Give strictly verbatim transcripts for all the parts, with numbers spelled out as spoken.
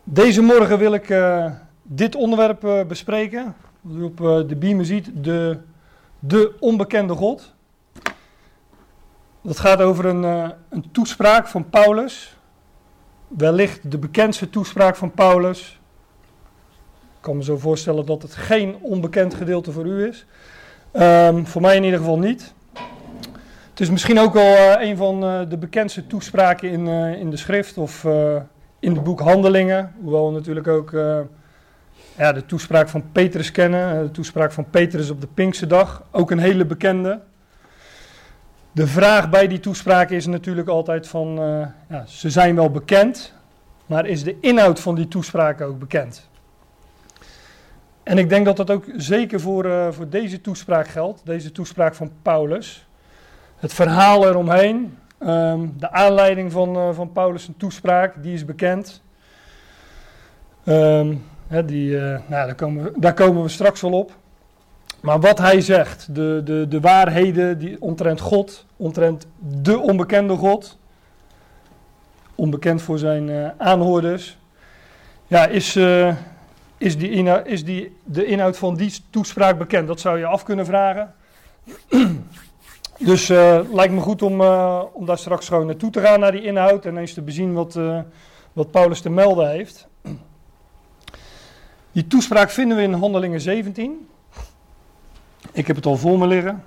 Deze morgen wil ik uh, dit onderwerp uh, bespreken. Wat u op uh, de beamer ziet, de, de onbekende God. Dat gaat over een, uh, een toespraak van Paulus. Wellicht de bekendste toespraak van Paulus. Ik kan me zo voorstellen dat het geen onbekend gedeelte voor u is. Um, voor mij in ieder geval niet. Het is misschien ook wel uh, een van uh, de bekendste toespraken in, uh, in de schrift of uh, in het boek Handelingen. Hoewel we natuurlijk ook uh, ja, de toespraak van Petrus kennen. De toespraak van Petrus op de Pinksterdag. Ook een hele bekende. De vraag bij die toespraak is natuurlijk altijd van, uh, ja, ze zijn wel bekend, maar is de inhoud van die toespraak ook bekend? En ik denk dat dat ook zeker voor, uh, voor deze toespraak geldt, deze toespraak van Paulus. Het verhaal eromheen, um, de aanleiding van, uh, van Paulus' toespraak, die is bekend. Um, hè, die, uh, nou, daar, komen we, daar komen we straks wel op. Maar wat hij zegt, de, de, de waarheden die omtrent God, omtrent de onbekende God, onbekend voor zijn uh, aanhoorders, ja, is, uh, is, die inhoud, is die, de inhoud van die toespraak bekend? Dat zou je af kunnen vragen. Dus uh, lijkt me goed om, uh, om daar straks gewoon naartoe te gaan, naar die inhoud, en eens te bezien wat, uh, wat Paulus te melden heeft. Die toespraak vinden we in Handelingen zeventien. Ik heb het al voor me liggen.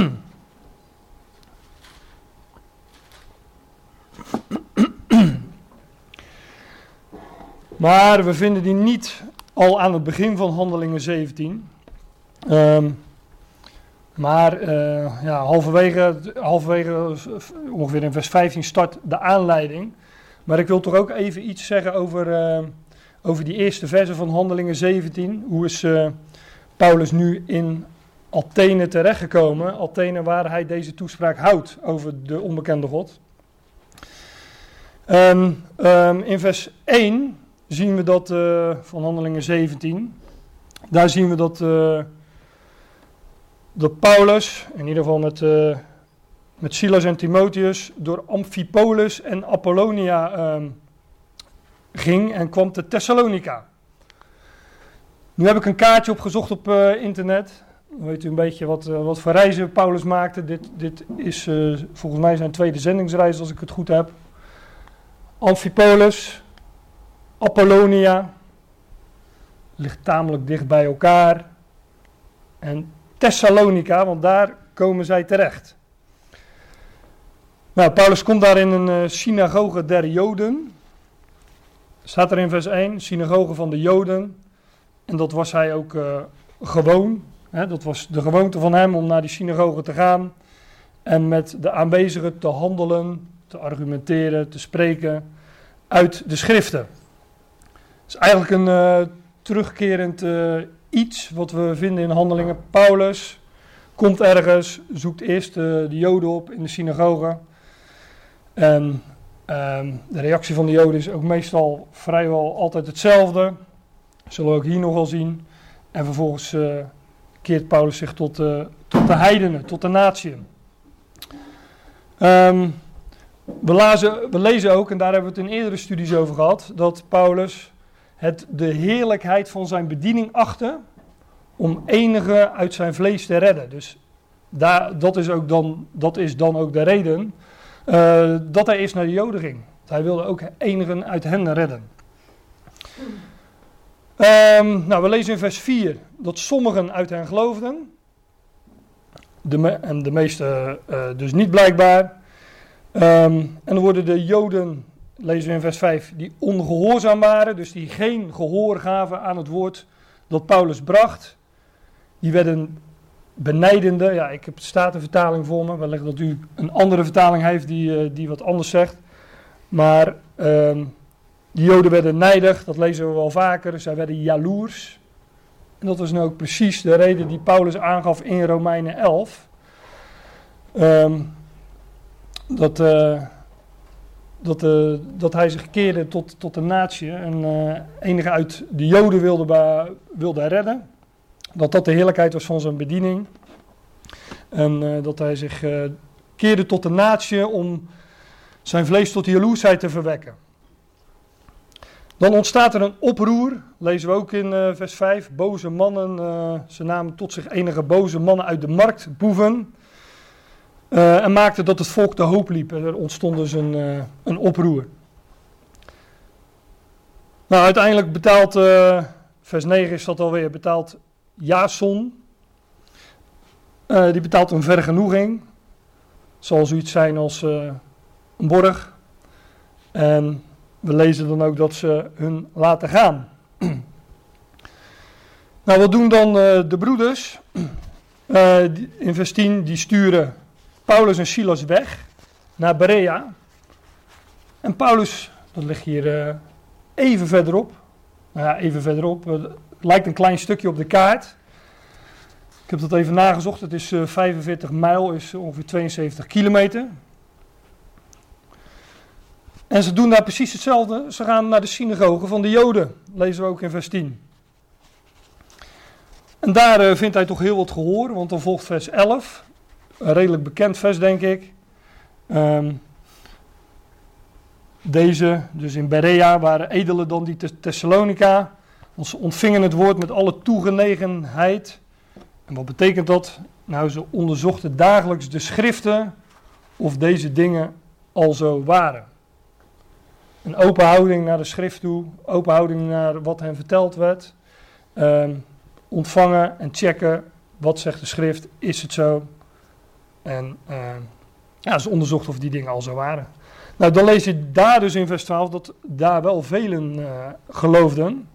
Maar we vinden die niet al aan het begin van Handelingen zeventien. Um, maar uh, ja, halverwege, halverwege, ongeveer in vers vijftien, start de aanleiding. Maar ik wil toch ook even iets zeggen over, uh, over die eerste versen van Handelingen zeventien. Hoe is uh, Paulus nu in Athene terechtgekomen, Athene waar hij deze toespraak houdt over de onbekende God. Um, um, in vers één zien we dat, uh, van Handelingen zeventien, daar zien we dat, uh, dat Paulus, in ieder geval met, uh, met Silas en Timotheus, door Amphipolis en Apollonia um, ging en kwam te Thessalonica. Nu heb ik een kaartje opgezocht op uh, internet. Dan weet u een beetje wat, uh, wat voor reizen Paulus maakte. Dit, dit is uh, volgens mij zijn tweede zendingsreis, als ik het goed heb. Amphipolis, Apollonia, ligt tamelijk dicht bij elkaar. En Thessalonica, want daar komen zij terecht. Nou, Paulus komt daar in een uh, synagoge der Joden. Staat er in vers één, synagoge van de Joden. En dat was hij ook uh, gewoon. He, dat was de gewoonte van hem om naar die synagoge te gaan en met de aanwezigen te handelen, te argumenteren, te spreken uit de schriften. Het is eigenlijk een uh, terugkerend uh, iets wat we vinden in Handelingen. Paulus komt ergens, zoekt eerst uh, de Joden op in de synagoge. En uh, de reactie van de Joden is ook meestal vrijwel altijd hetzelfde. Dat zullen we ook hier nog wel zien. En vervolgens Uh, keert Paulus zich tot, uh, tot de heidenen, tot de natieën. Um, we, lazen, we lezen ook, en daar hebben we het in eerdere studies over gehad, dat Paulus het de heerlijkheid van zijn bediening achtte om enige uit zijn vlees te redden. Dus daar, dat, is ook dan, dat is dan ook de reden uh, dat hij eerst naar de Joden ging. Hij wilde ook enigen uit hen redden. Um, nou, we lezen in vers vier dat sommigen uit hen geloofden, de me- en de meeste uh, dus niet blijkbaar. Um, en dan worden de Joden, lezen we in vers vijf, die ongehoorzaam waren, dus die geen gehoor gaven aan het woord dat Paulus bracht. Die werden benijdende, ja, ik heb de Statenvertaling voor me, wellicht dat u een andere vertaling heeft die, uh, die wat anders zegt. Maar Um, De Joden werden nijdig, dat lezen we wel vaker, zij werden jaloers. En dat was nu ook precies de reden die Paulus aangaf in Romeinen elf. Um, dat, uh, dat, uh, dat hij zich keerde tot, tot de natie en uh, enige uit de Joden wilde, ba- wilde redden. Dat dat de heerlijkheid was van zijn bediening. En uh, dat hij zich uh, keerde tot de natie om zijn vlees tot jaloersheid te verwekken. Dan ontstaat er een oproer, lezen we ook in uh, vers vijf. Boze mannen, uh, ze namen tot zich enige boze mannen uit de markt, boeven. Uh, en maakten dat het volk te hoop liep. Er ontstond dus een, uh, een oproer. Nou, uiteindelijk betaalt, uh, vers negen is dat alweer, betaalt Jason. Uh, die betaalt een vergenoeging. Het zal zoiets zijn als uh, een borg. En we lezen dan ook dat ze hun laten gaan. Nou, wat doen dan uh, de broeders? Uh, die, in vers tien, die sturen Paulus en Silas weg naar Berea. En Paulus, dat ligt hier uh, even verderop. Nou ja, even verderop. Uh, het lijkt een klein stukje op de kaart. Ik heb dat even nagezocht. Het is uh, vijfenveertig mijl, is ongeveer tweeënzeventig kilometer. En ze doen daar precies hetzelfde. Ze gaan naar de synagoge van de Joden. Lezen we ook in vers tien. En daar uh, vindt hij toch heel wat gehoor. Want dan volgt vers elf. Een redelijk bekend vers, denk ik. Um, deze, dus in Berea, waren edelen dan die Thessalonica. Want ze ontvingen het woord met alle toegenegenheid. En wat betekent dat? Nou, ze onderzochten dagelijks de schriften of deze dingen al zo waren. Een open houding naar de schrift toe, open houding naar wat hen verteld werd. Um, ontvangen en checken, wat zegt de schrift, is het zo? En uh, ja, ze onderzochten of die dingen al zo waren. Nou, dan lees je daar dus in vers twaalf dat daar wel velen uh, geloofden.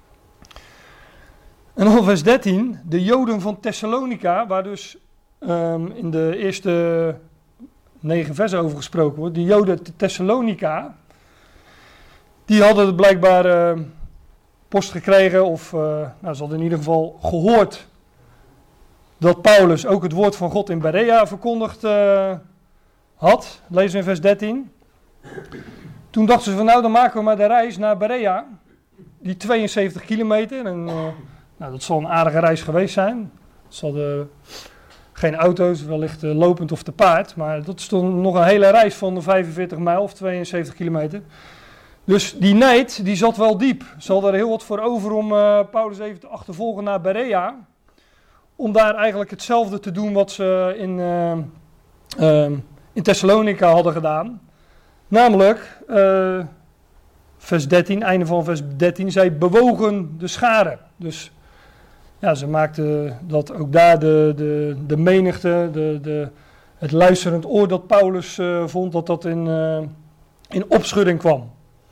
En dan vers dertien, de Joden van Thessalonica, waar dus um, in de eerste negen versen over gesproken wordt. De Joden Thessalonica, die hadden het blijkbaar uh, post gekregen, of uh, nou, ze hadden in ieder geval gehoord dat Paulus ook het woord van God in Berea verkondigd uh, had. Lezen we in vers dertien. Toen dachten ze van nou, dan maken we maar de reis naar Berea. Die tweeënzeventig kilometer. En uh, nou, dat zal een aardige reis geweest zijn. Ze hadden geen auto's, wellicht uh, lopend of te paard. Maar dat is toch nog een hele reis van de vijfenveertig mijl of tweeënzeventig kilometer. Dus die nijd, die zat wel diep. Ze hadden er heel wat voor over om uh, Paulus even te achtervolgen naar Berea. Om daar eigenlijk hetzelfde te doen wat ze in, uh, uh, in Thessalonica hadden gedaan. Namelijk, uh, vers dertien, einde van vers dertien, zij bewogen de scharen. Dus ja, ze maakten dat ook daar de, de, de menigte, de, de, het luisterend oor dat Paulus uh, vond, dat dat in, uh, in opschudding kwam.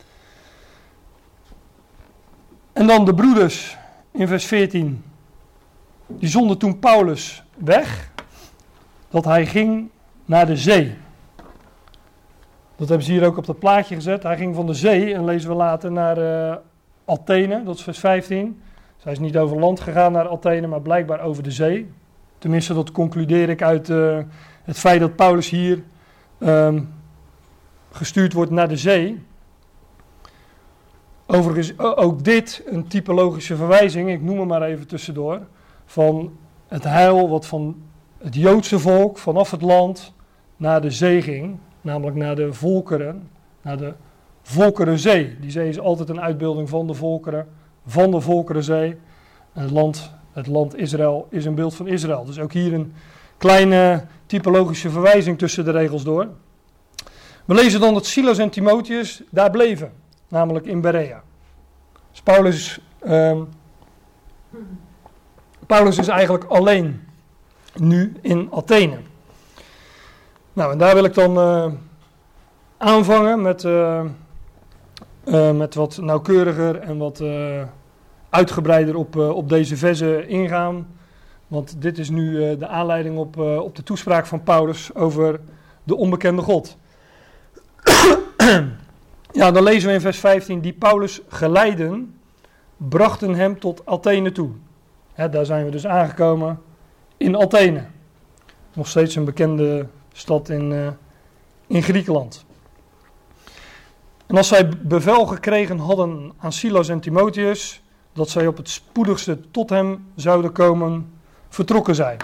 En dan de broeders in vers veertien. Die zonden toen Paulus weg, dat hij ging naar de zee. Dat hebben ze hier ook op dat plaatje gezet. Hij ging van de zee, en lezen we later, naar uh, Athene, dat is vers vijftien. Dus hij is niet over land gegaan naar Athene, maar blijkbaar over de zee. Tenminste, dat concludeer ik uit uh, het feit dat Paulus hier um, gestuurd wordt naar de zee. Overigens ook dit een typologische verwijzing, ik noem hem maar even tussendoor, van het heil wat van het Joodse volk vanaf het land naar de zee ging, namelijk naar de volkeren, naar de Volkerenzee. Die zee is altijd een uitbeelding van de volkeren, van de Volkerenzee. En het land, het land Israël is een beeld van Israël. Dus ook hier een kleine typologische verwijzing tussen de regels door. We lezen dan dat Silas en Timotheus daar bleven, namelijk in Berea. Dus Paulus, um, Paulus is eigenlijk alleen nu in Athene. Nou, en daar wil ik dan uh, aanvangen met, uh, uh, met wat nauwkeuriger en wat uh, uitgebreider op, uh, op deze verzen ingaan. Want dit is nu uh, de aanleiding op, uh, op de toespraak van Paulus over de onbekende God. Ja, dan lezen we in vers vijftien, die Paulus geleiden, brachten hem tot Athene toe. Hè, daar zijn we dus aangekomen in Athene. Nog steeds een bekende stad in, uh, in Griekenland. En als zij bevel gekregen hadden aan Silas en Timotheus, dat zij op het spoedigste tot hem zouden komen, vertrokken zij.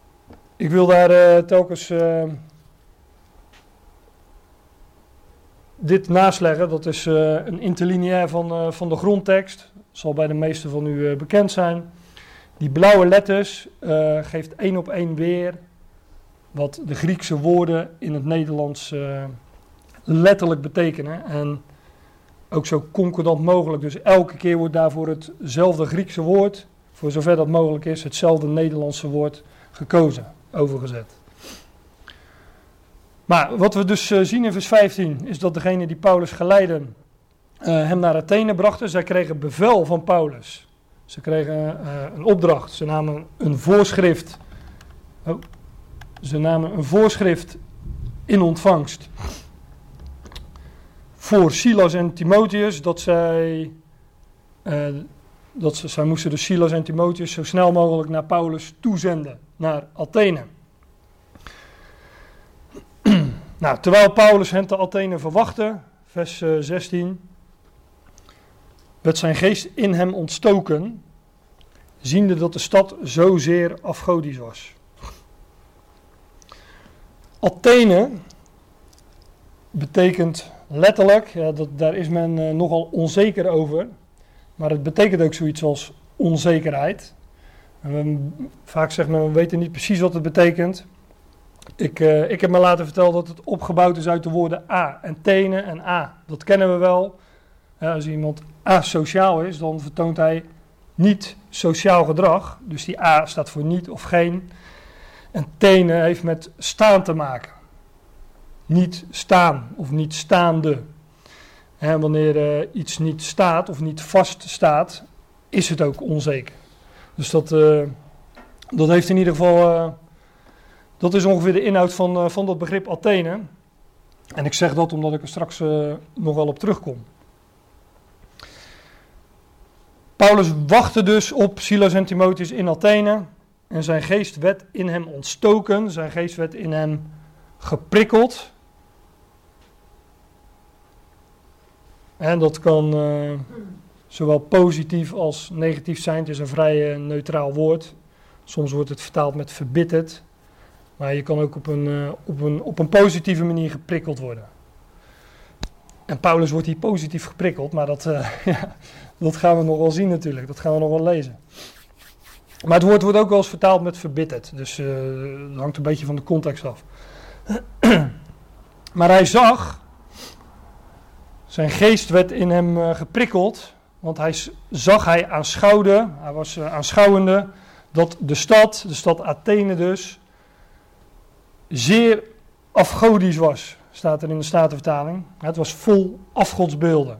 Ik wil daar uh, telkens uh, dit nasleggen, dat is uh, een interlineair van, uh, van de grondtekst. Zal bij de meesten van u uh, bekend zijn. Die blauwe letters uh, geeft één op één weer wat de Griekse woorden in het Nederlands uh, letterlijk betekenen. En ook zo concordant mogelijk. Dus elke keer wordt daarvoor hetzelfde Griekse woord, voor zover dat mogelijk is, hetzelfde Nederlandse woord gekozen, overgezet. Maar wat we dus uh, zien in vers vijftien, is dat degene die Paulus geleidden uh, hem naar Athene brachten. Zij kregen bevel van Paulus. Ze kregen uh, een opdracht. Ze namen een voorschrift. Oh, ze namen een voorschrift in ontvangst voor Silas en Timotheus, dat zij, uh, dat ze, zij moesten dus Silas en Timotheus zo snel mogelijk naar Paulus toezenden, naar Athene. Nou, terwijl Paulus hen te Athene verwachtte, vers uh, zestien, werd zijn geest in hem ontstoken, ziende dat de stad zozeer afgodisch was. Athene betekent letterlijk, ja, dat, daar is men uh, nogal onzeker over, maar het betekent ook zoiets als onzekerheid. En we, vaak zegt men, we weten niet precies wat het betekent. Ik, uh, ik heb me laten vertellen dat het opgebouwd is uit de woorden a en tene en a. Dat kennen we wel. Uh, als iemand asociaal is, dan vertoont hij niet sociaal gedrag. Dus die a staat voor niet of geen. En tene heeft met staan te maken. Niet staan of niet staande. En wanneer uh, iets niet staat of niet vast staat, is het ook onzeker. Dus dat, uh, dat heeft in ieder geval, uh, dat is ongeveer de inhoud van, uh, van dat begrip Athene. En ik zeg dat omdat ik er straks uh, nog wel op terugkom. Paulus wachtte dus op Silas en Timotheus in Athene. En zijn geest werd in hem ontstoken, zijn geest werd in hem geprikkeld. En dat kan uh, zowel positief als negatief zijn. Het is een vrij uh, neutraal woord. Soms wordt het vertaald met verbitterd. Maar je kan ook op een, uh, op een, op een positieve manier geprikkeld worden. En Paulus wordt hier positief geprikkeld, maar dat, uh, ja, dat gaan we nog wel zien natuurlijk. Dat gaan we nog wel lezen. Maar het woord wordt ook wel eens vertaald met verbitterd. Dus uh, dat hangt een beetje van de context af. Maar hij zag, zijn geest werd in hem uh, geprikkeld, want hij zag, hij aanschouwde, hij was uh, aanschouwende, dat de stad, de stad Athene dus, zeer afgodisch was, staat er in de Statenvertaling. Het was vol afgodsbeelden.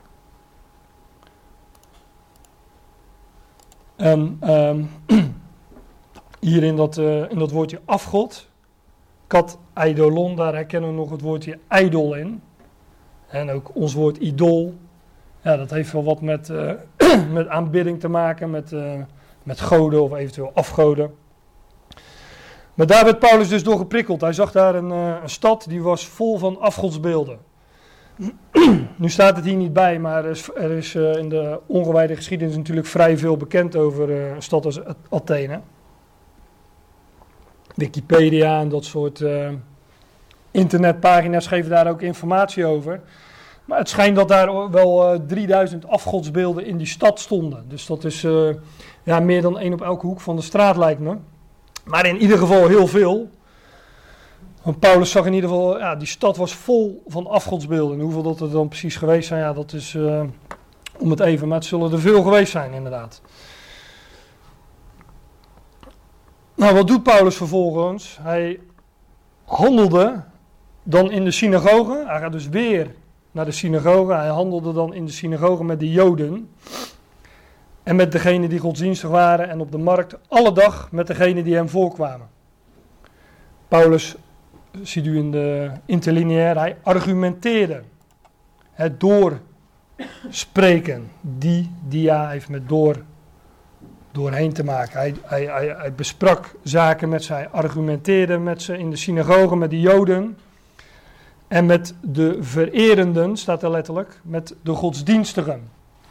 En um, hier in dat, uh, in dat woordje afgod, kat eidolon, daar herkennen we nog het woordje ijdol in. En ook ons woord idool, ja, dat heeft wel wat met, uh, met aanbidding te maken, met, uh, met goden of eventueel afgoden. Maar daar werd Paulus dus door geprikkeld. Hij zag daar een, uh, een stad die was vol van afgodsbeelden. Nu staat het hier niet bij, maar er is, er is uh, in de ongewijde geschiedenis natuurlijk vrij veel bekend over uh, een stad als Athene. Wikipedia en dat soort uh, internetpagina's geven daar ook informatie over. Maar het schijnt dat daar wel uh, drieduizend afgodsbeelden in die stad stonden. Dus dat is uh, ja, meer dan één op elke hoek van de straat, lijkt me. Maar in ieder geval heel veel. Want Paulus zag in ieder geval, ja, die stad was vol van afgodsbeelden. En hoeveel dat er dan precies geweest zijn, ja, dat is uh, om het even. Maar het zullen er veel geweest zijn, inderdaad. Nou, wat doet Paulus vervolgens? Hij handelde dan in de synagoge. Hij gaat dus weer naar de synagoge. Hij handelde dan in de synagoge met de Joden. En met degenen die godsdienstig waren. En op de markt alle dag met degenen die hem voorkwamen. Paulus, ziet u in de interlineair, hij argumenteerde. Het doorspreken. Die dia heeft met door, doorheen te maken. Hij, hij, hij, hij besprak zaken met ze. Hij argumenteerde met ze in de synagoge met de Joden. En met de vererenden, staat er letterlijk, met de godsdienstigen.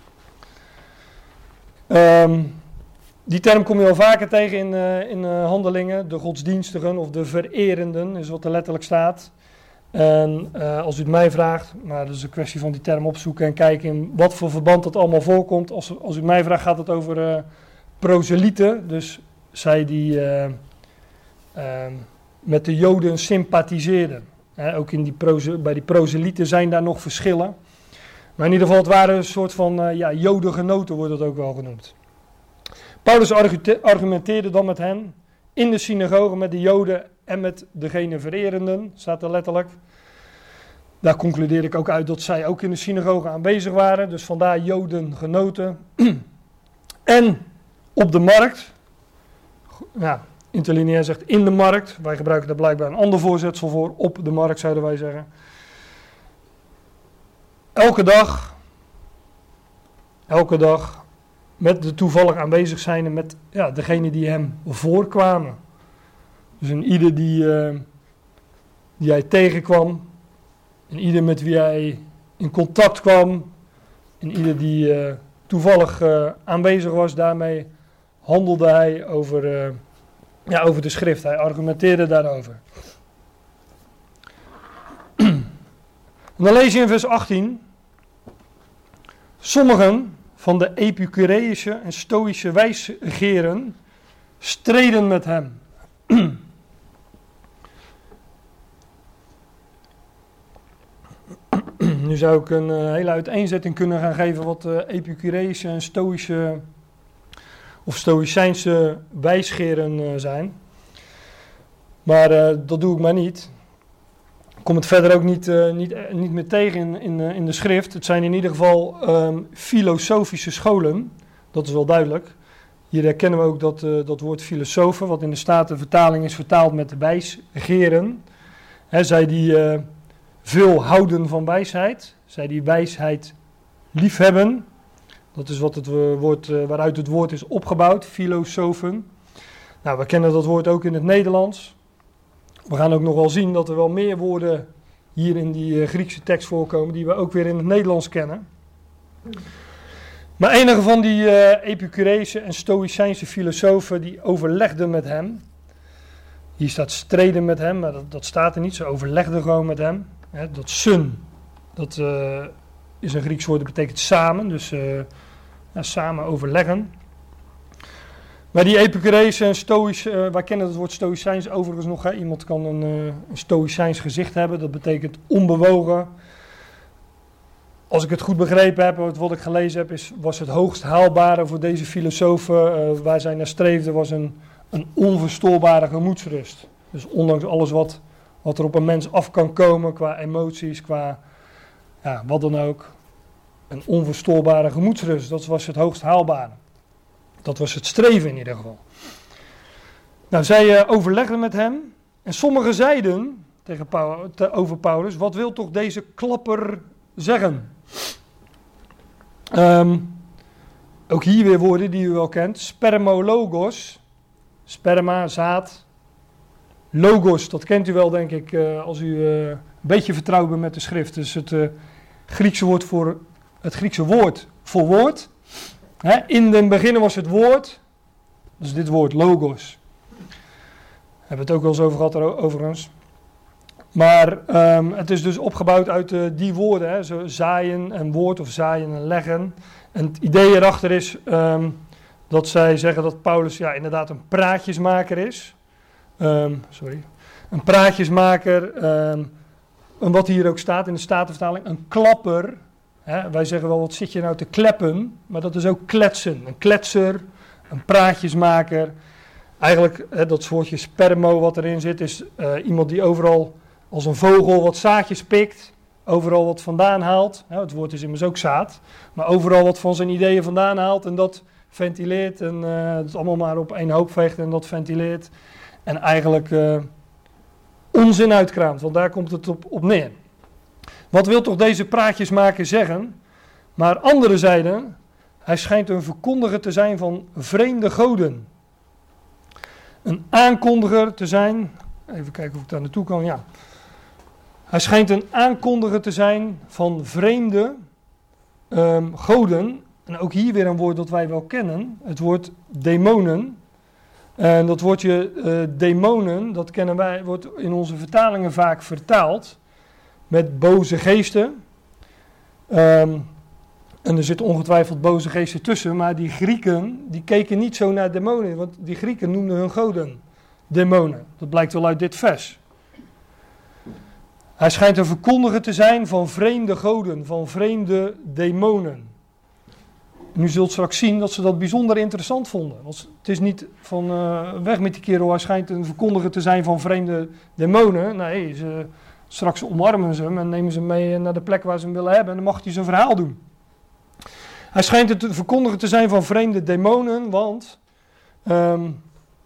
Um, die term kom je al vaker tegen in, uh, in uh, handelingen. De godsdienstigen of de vererenden is wat er letterlijk staat. En uh, als u het mij vraagt, maar dat is een kwestie van die term opzoeken en kijken in wat voor verband dat allemaal voorkomt. Als, als u het mij vraagt gaat het over uh, proselieten, dus zij die uh, uh, met de Joden sympathiseerden. He, ook in die proze, bij die proselieten zijn daar nog verschillen. Maar in ieder geval, het waren een soort van uh, ja, Jodengenoten wordt het ook wel genoemd. Paulus argumenteerde dan met hen in de synagoge met de Joden en met degene vererenden, staat er letterlijk. Daar concludeer ik ook uit dat zij ook in de synagoge aanwezig waren, dus vandaar Jodengenoten. En op de markt, ja, interlineair zegt in de markt, wij gebruiken daar blijkbaar een ander voorzetsel voor, op de markt zouden wij zeggen. Elke dag, elke dag met de toevallig aanwezig zijnde, met ja, degene die hem voorkwamen. Dus een ieder die, uh, die hij tegenkwam, en ieder met wie hij in contact kwam, en ieder die uh, toevallig uh, aanwezig was, daarmee handelde hij over, uh, ja, over de schrift. Hij argumenteerde daarover. En dan lees je in vers achttien. Sommigen van de Epicureïsche en Stoïsche wijsgeren streden met hem. Nu zou ik een uh, hele uiteenzetting kunnen gaan geven wat uh, Epicureïsche en Stoïsche of Stoïcijnse wijsgeren uh, zijn. Maar uh, dat doe ik maar niet. Ik kom het verder ook niet, uh, niet, uh, niet meer tegen in, in, uh, in de schrift. Het zijn in ieder geval um, filosofische scholen. Dat is wel duidelijk. Hier herkennen we ook dat, uh, dat woord filosofen, wat in de Statenvertaling is vertaald met wijsgeren. Hè, zij die uh, veel houden van wijsheid. Zij die wijsheid liefhebben. Dat is wat het woord, uh, waaruit het woord is opgebouwd, filosofen. Nou, we kennen dat woord ook in het Nederlands. We gaan ook nog wel zien dat er wel meer woorden hier in die uh, Griekse tekst voorkomen die we ook weer in het Nederlands kennen. Maar enige van die uh, Epicureïsche en Stoïcijnse filosofen die overlegden met hem. Hier staat streden met hem, maar dat, dat staat er niet. Ze overlegden gewoon met hem. Hè, dat sun, dat uh, is een Grieks woord, dat betekent samen. Dus uh, ja, samen overleggen. Maar die Epicureïsche en Stoïsche, uh, wij kennen het woord Stoïcijns overigens nog. Hè. Iemand kan een, uh, een Stoïcijns gezicht hebben, dat betekent onbewogen. Als ik het goed begrepen heb, wat ik gelezen heb, is, was het hoogst haalbare voor deze filosofen, uh, waar zij naar streefden, was een, een onverstoorbare gemoedsrust. Dus ondanks alles wat, wat er op een mens af kan komen, qua emoties, qua ja, wat dan ook, een onverstoorbare gemoedsrust, dat was het hoogst haalbare. Dat was het streven in ieder geval. Nou, zij uh, overlegden met hem en sommigen zeiden tegen Paul, te, over Paulus, wat wil toch deze klapper zeggen? Um, ook hier weer woorden die u wel kent. Spermologos, sperma, zaad. Logos, dat kent u wel denk ik uh, als u uh, een beetje vertrouwd bent met de schrift. Dus het uh, Griekse woord voor het Griekse woord voor woord. Hè, in den beginnen was het woord, dus dit woord logos. Daar hebben we het ook wel eens over gehad overigens. Maar um, het is dus opgebouwd uit uh, die woorden, hè, zo zaaien en woord of zaaien en leggen. En het idee erachter is um, dat zij zeggen dat Paulus ja, inderdaad een praatjesmaker is. Um, sorry. Een praatjesmaker, um, en wat hier ook staat in de Statenvertaling, een klapper. Hè, wij zeggen wel, wat zit je nou te kleppen? Maar dat is ook kletsen. Een kletser, een praatjesmaker. Eigenlijk, hè, dat woordje spermo wat erin zit, is uh, iemand die overal als een vogel wat zaadjes pikt. Overal wat vandaan haalt. Hè, het woord is immers ook zaad. Maar overal wat van zijn ideeën vandaan haalt en dat ventileert. En uh, het allemaal maar op één hoop veegt en dat ventileert. En eigenlijk uh, onzin uitkraamt, want daar komt het op, op neer. Wat wil toch deze praatjesmaker zeggen? Maar anderen zeiden, hij schijnt een verkondiger te zijn van vreemde goden. Een aankondiger te zijn, even kijken of ik daar naartoe kan, ja. Hij schijnt een aankondiger te zijn van vreemde um, goden. En ook hier weer een woord dat wij wel kennen, het woord demonen. En dat woordje uh, demonen, dat kennen wij, wordt in onze vertalingen vaak vertaald. met boze geesten. Um, en er zitten ongetwijfeld boze geesten tussen, maar die Grieken, die keken niet zo naar demonen, want die Grieken noemden hun goden demonen. Dat blijkt wel uit dit vers. Hij schijnt een verkondiger te zijn van vreemde goden, van vreemde demonen. En u zult straks zien dat ze dat bijzonder interessant vonden. Want het is niet van uh, weg met die kerel, hij schijnt een verkondiger te zijn van vreemde demonen. Nee, ze, straks omarmen ze hem en nemen ze hem mee naar de plek waar ze hem willen hebben. En dan mag hij zijn verhaal doen. Hij schijnt een verkondiger te zijn van vreemde demonen, want... Um,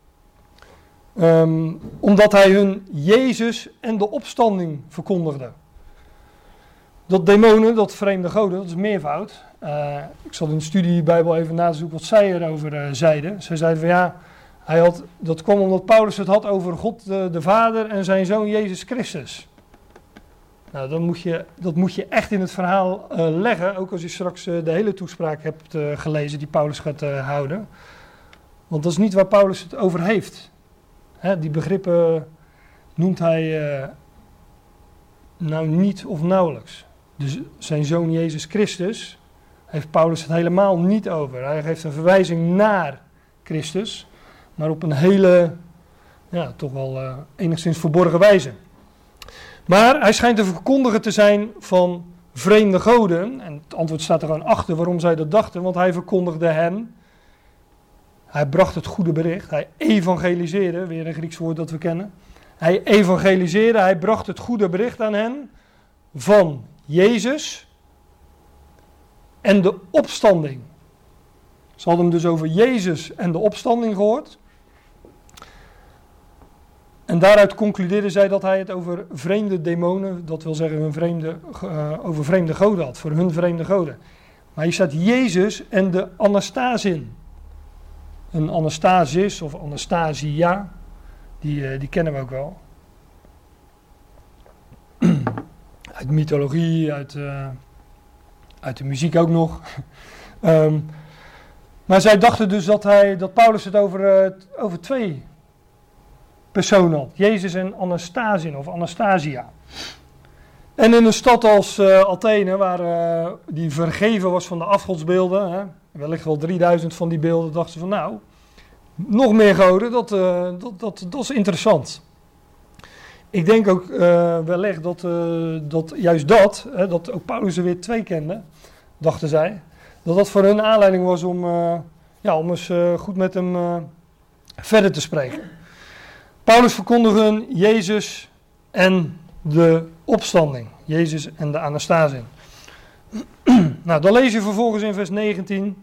um, omdat hij hun Jezus en de opstanding verkondigde. Dat demonen, dat vreemde goden, dat is meervoud. Uh, ik zal in de studiebijbel even nazoeken wat zij erover uh, zeiden. Zij zeiden van ja, hij had, dat kwam omdat Paulus het had over God de, de Vader en zijn Zoon Jezus Christus. Nou, dan moet je, dat moet je echt in het verhaal uh, leggen, ook als je straks uh, de hele toespraak hebt uh, gelezen die Paulus gaat uh, houden. Want dat is niet waar Paulus het over heeft. Hè, die begrippen noemt hij uh, nou niet of nauwelijks. Dus zijn Zoon Jezus Christus heeft Paulus het helemaal niet over. Hij geeft een verwijzing naar Christus, maar op een hele, ja, toch wel uh, enigszins verborgen wijze. Maar hij schijnt een verkondiger te zijn van vreemde goden. En het antwoord staat er gewoon achter waarom zij dat dachten. Want hij verkondigde hen. Hij bracht het goede bericht. Hij evangeliseerde, weer een Grieks woord dat we kennen. Hij evangeliseerde, hij bracht het goede bericht aan hen van Jezus en de opstanding. Ze hadden hem dus over Jezus en de opstanding gehoord. En daaruit concludeerden zij dat hij het over vreemde demonen, dat wil zeggen hun vreemde, uh, over vreemde goden had, voor hun vreemde goden. Maar hier staat Jezus en de Anastasin. Een Anastasis of Anastasia, die, uh, die kennen we ook wel. Uit mythologie, uit, uh, uit de muziek ook nog. um, maar zij dachten dus dat, hij, dat Paulus het over, uh, over twee personen had. Jezus en Anastasin of Anastasia. En in een stad als uh, Athene, waar uh, die vergeven was van de afgodsbeelden, hè, wellicht wel drieduizend van die beelden, dachten ze van nou, nog meer goden, dat, uh, dat, dat, dat is interessant. Ik denk ook uh, wellicht dat, uh, dat juist dat, hè, dat ook Paulus er weer twee kende, dachten zij, dat dat voor hun aanleiding was om, uh, ja, om eens uh, goed met hem uh, verder te spreken. Paulus verkondigde Jezus en de opstanding. Jezus en de Anastasin. Nou, dan lees je vervolgens in vers negentien.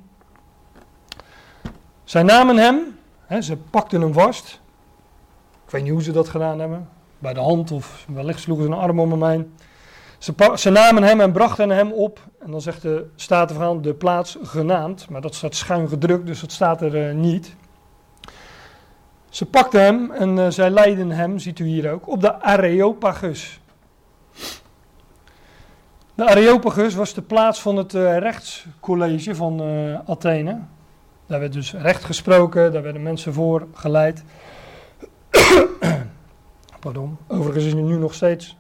Zij namen hem, hè, ze pakten hem vast. Ik weet niet hoe ze dat gedaan hebben. Bij de hand of wellicht sloegen ze een arm om hem heen. Ze, pa- ze namen hem en brachten hem op. En dan zegt de Statenverhaal de plaats genaamd. Maar dat staat schuin gedrukt, dus dat staat er uh, niet. Ze pakten hem en uh, zij leidden hem, ziet u hier ook, op de Areopagus. De Areopagus was de plaats van het uh, rechtscollege van uh, Athene. Daar werd dus recht gesproken, daar werden mensen voor geleid. Pardon. Overigens is het nu nog steeds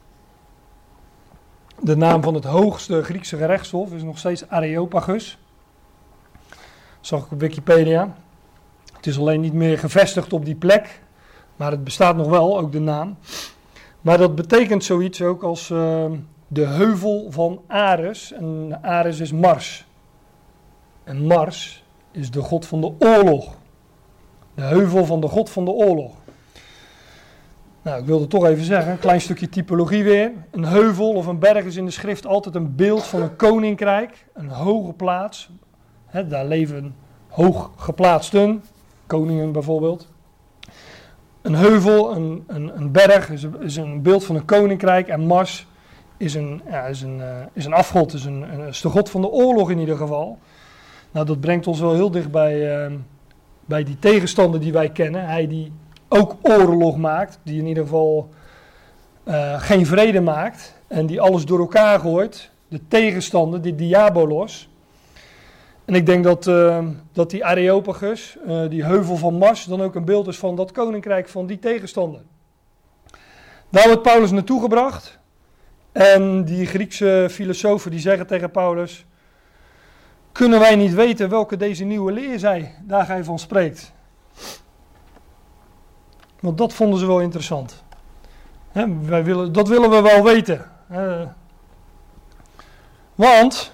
de naam van het hoogste Griekse gerechtshof is nog steeds Areopagus. Zag ik op Wikipedia. Het is alleen niet meer gevestigd op die plek, maar het bestaat nog wel, ook de naam. Maar dat betekent zoiets ook als uh, de heuvel van Ares. En Ares is Mars. En Mars is de god van de oorlog. De heuvel van de god van de oorlog. Nou, ik wilde toch even zeggen, een klein stukje typologie weer. Een heuvel of een berg is in de schrift altijd een beeld van een koninkrijk. Een hoge plaats. He, daar leven hoog geplaatsten. Koningen bijvoorbeeld. Een heuvel, een, een, een berg is, is een beeld van een koninkrijk. En Mars is een, ja, is een, uh, is een afgod, is, een, een, is de god van de oorlog in ieder geval. Nou, dat brengt ons wel heel dicht bij, uh, bij die tegenstander die wij kennen. Hij die ook oorlog maakt, die in ieder geval uh, geen vrede maakt. En die alles door elkaar gooit. De tegenstander, die diabolos. En ik denk dat, uh, dat die Areopagus, uh, die heuvel van Mars, dan ook een beeld is van dat koninkrijk van die tegenstander. Daar wordt Paulus naartoe gebracht. En die Griekse filosofen die zeggen tegen Paulus: kunnen wij niet weten welke deze nieuwe leer zij, daar gij van spreekt? Want dat vonden ze wel interessant. He, wij willen, dat willen we wel weten. Uh, want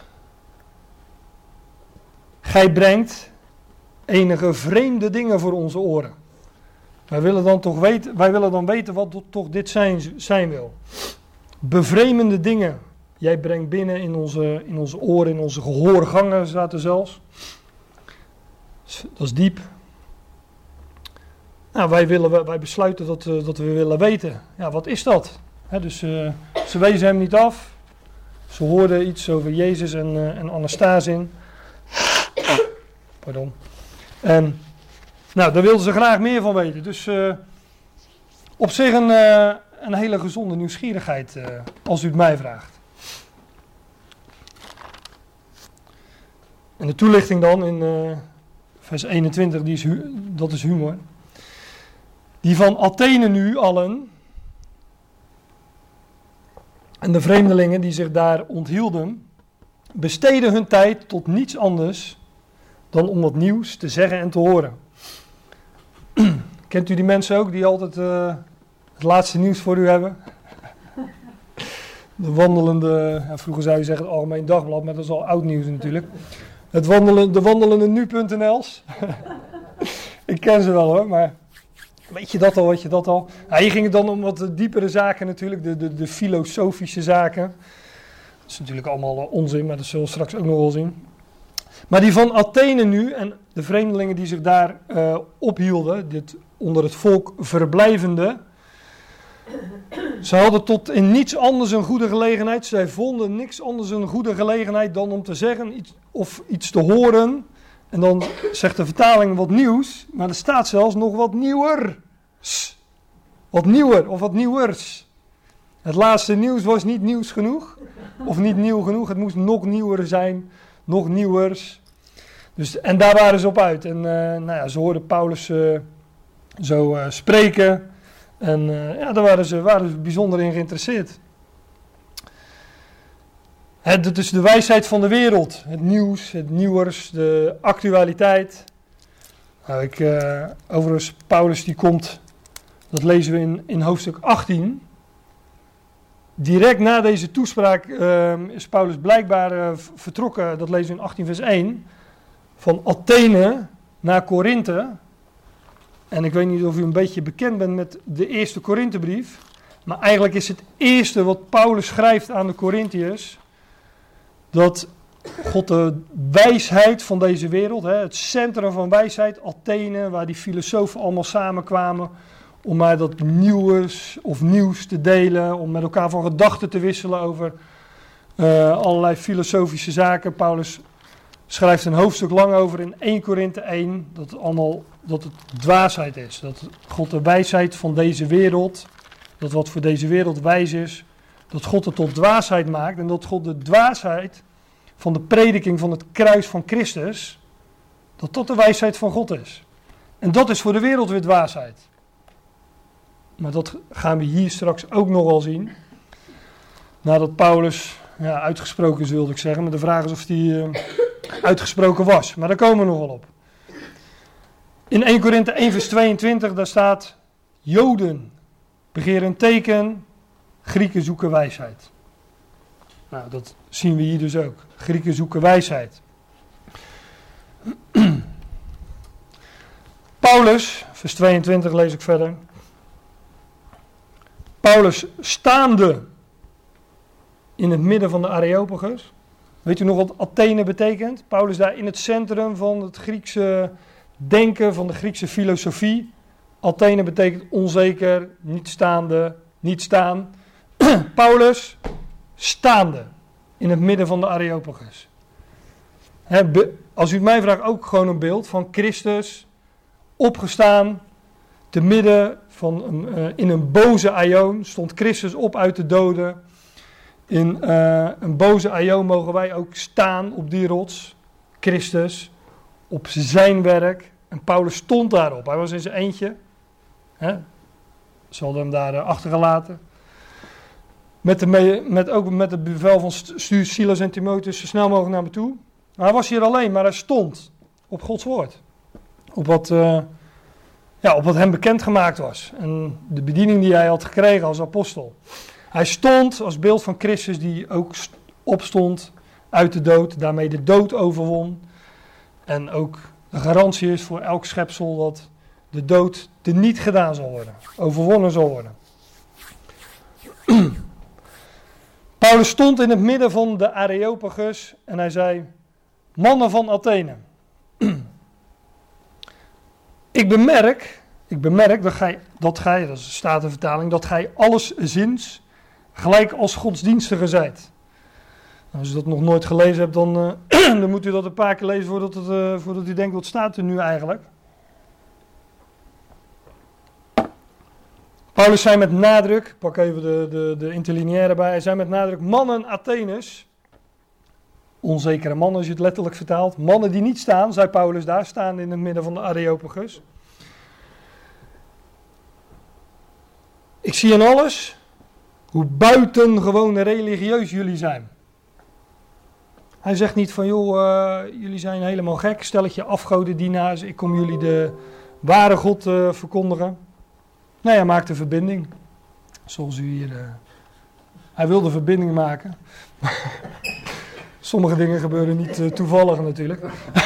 gij brengt enige vreemde dingen voor onze oren. Wij willen dan toch weten, wij willen dan weten wat toch dit zijn, zijn wil. Bevreemdende dingen. Jij brengt binnen in onze, in onze oren, in onze gehoorgangen, staat er zelfs. Dat is diep. Nou, wij, willen, wij besluiten dat, uh, dat we willen weten. Ja, wat is dat? He, dus uh, ze wezen hem niet af. Ze hoorden iets over Jezus en, uh, en Anastasin. Pardon. En nou, daar wilden ze graag meer van weten. Dus uh, op zich een, uh, een hele gezonde nieuwsgierigheid, uh, als u het mij vraagt. En de toelichting dan in uh, vers eenentwintig, die is hu- dat is humor. Die van Athene nu allen, en de vreemdelingen die zich daar onthielden, besteden hun tijd tot niets anders dan om wat nieuws te zeggen en te horen. Kent u die mensen ook die altijd uh, het laatste nieuws voor u hebben? De wandelende, ja, vroeger zou je zeggen het Algemeen Dagblad, maar dat is al oud nieuws natuurlijk. Het wandelen, de wandelende nu punt n l's. Ik ken ze wel hoor, maar weet je dat al, weet je dat al? Ja, hier ging het dan om wat diepere zaken natuurlijk, de, de, de filosofische zaken. Dat is natuurlijk allemaal onzin, maar dat zullen we straks ook nog wel zien. Maar die van Athene nu en de vreemdelingen die zich daar uh, ophielden, dit onder het volk verblijvende, ze hadden tot in niets anders een goede gelegenheid. Zij vonden niks anders een goede gelegenheid dan om te zeggen iets, of iets te horen. En dan zegt de vertaling wat nieuws, maar er staat zelfs nog wat nieuwer. Wat nieuwer of wat nieuwers. Het laatste nieuws was niet nieuws genoeg, of niet nieuw genoeg. Het moest nog nieuwer zijn, nog nieuwers. Dus, en daar waren ze op uit. En uh, nou ja, ze hoorden Paulus uh, zo uh, spreken. En uh, ja, daar waren ze, waren ze bijzonder in geïnteresseerd. Het, het is de wijsheid van de wereld. Het nieuws, het nieuwers, de actualiteit. Nou, ik, uh, overigens, Paulus die komt, dat lezen we in, in hoofdstuk achttien. Direct na deze toespraak uh, is Paulus blijkbaar uh, vertrokken, dat lezen we in achttien vers één, van Athene naar Korinthe. En ik weet niet of u een beetje bekend bent met de eerste Korinthebrief, maar eigenlijk is het eerste wat Paulus schrijft aan de Korinthiërs, dat God de wijsheid van deze wereld, hè, het centrum van wijsheid, Athene, waar die filosofen allemaal samenkwamen om maar dat nieuws of nieuws te delen, om met elkaar van gedachten te wisselen over uh, allerlei filosofische zaken. Paulus schrijft een hoofdstuk lang over in eerste Korinthe één, dat het allemaal, dat het dwaasheid is. Dat God de wijsheid van deze wereld, dat wat voor deze wereld wijs is, dat God het tot dwaasheid maakt en dat God de dwaasheid van de prediking van het kruis van Christus, dat dat de wijsheid van God is. En dat is voor de wereld weer dwaasheid. Maar dat gaan we hier straks ook nog wel zien. Nadat Paulus ja, uitgesproken is, wilde ik zeggen. Maar de vraag is of hij uh, uitgesproken was. Maar daar komen we nog wel op. In eerste Korinthe één vers tweeëntwintig, daar staat: Joden begeren een teken, Grieken zoeken wijsheid. Nou, dat zien we hier dus ook. Grieken zoeken wijsheid. Paulus, vers tweeëntwintig lees ik verder. Paulus staande in het midden van de Areopagus. Weet u nog wat Athene betekent? Paulus daar in het centrum van het Griekse denken, van de Griekse filosofie. Athene betekent onzeker, niet staande, niet staan. Paulus staande in het midden van de Areopagus. He, be, als u het mij vraagt, ook gewoon een beeld van Christus opgestaan te midden van een, uh, in een boze aion stond Christus op uit de doden. In uh, een boze aion mogen wij ook staan op die rots, Christus, op zijn werk. En Paulus stond daarop. Hij was in zijn eentje. Hè? Ze hadden hem daar uh, achtergelaten. met, de me, met ook met het bevel van stuur Silas en Timotheus zo snel mogelijk naar me toe. Maar hij was hier alleen, maar hij stond op Gods woord. Op wat, uh, ja, op wat hem bekendgemaakt was. En de bediening die hij had gekregen als apostel. Hij stond als beeld van Christus die ook opstond uit de dood. Daarmee de dood overwon. En ook de garantie is voor elk schepsel dat de dood teniet gedaan zal worden. Overwonnen zal worden. Paulus stond in het midden van de Areopagus en hij zei: mannen van Athene. Ik bemerk, ik bemerk dat gij, dat gij, dat is de Statenvertaling, dat gij alleszins gelijk als godsdienstigen zijt. Als u dat nog nooit gelezen hebt, dan, uh, dan moet u dat een paar keer lezen voordat, het, uh, voordat u denkt, wat staat er nu eigenlijk? Paulus zei met nadruk, ik pak even de, de, de interlineaire bij, hij zei met nadruk, mannen Atheners, onzekere mannen als je het letterlijk vertaalt, mannen die niet staan, zei Paulus daar, staan in het midden van de Areopagus. Ik zie in alles hoe buitengewoon religieus jullie zijn. Hij zegt niet van, joh, uh, jullie zijn helemaal gek, stelletje afgodendienaars, ik kom jullie de ware God uh, verkondigen. Nee, hij maakt een verbinding. Zoals u hier... Uh, hij wil de verbinding maken. Sommige dingen gebeuren niet uh, toevallig natuurlijk.